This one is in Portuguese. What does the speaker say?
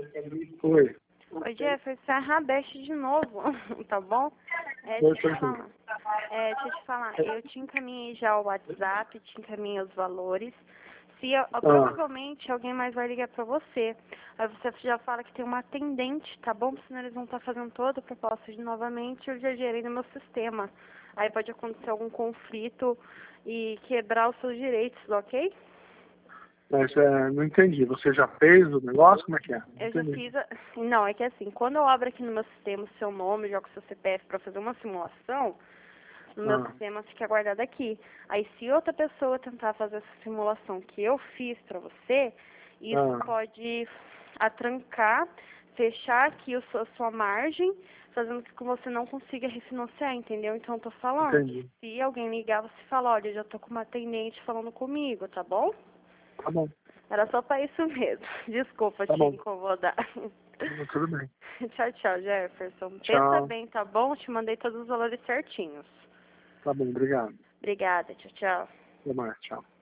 Oi. Oi, Jefferson, é a Rabeste de novo, tá bom? Oi, Deixa eu te falar, eu te encaminhei já o WhatsApp, te encaminhei os valores. Provavelmente alguém mais vai ligar pra você. Aí você já fala que tem uma atendente, tá bom? Senão eles vão estar fazendo toda a proposta de novamente e eu já gerei no meu sistema. Aí pode acontecer algum conflito e quebrar os seus direitos, ok? Mas não entendi. Você já fez o negócio? Como é que é? Eu já fiz. Não, é que assim, quando eu abro aqui no meu sistema o seu nome, jogo o seu CPF para fazer uma simulação, no meu sistema fica guardado aqui. Aí se outra pessoa tentar fazer essa simulação que eu fiz para você, isso pode atrancar, fechar aqui a sua margem, fazendo com que você não consiga refinanciar, entendeu? Então eu tô falando que se alguém ligar, você fala, olha, eu já tô com uma atendente falando comigo, tá bom? Tá bom. Era só pra isso mesmo. Desculpa te incomodar. Tudo bem. Tchau, tchau, Jefferson. Tchau. Pensa bem, tá bom? Te mandei todos os valores certinhos. Tá bom, obrigado. Obrigada. Tchau, tchau. Até mais, tchau.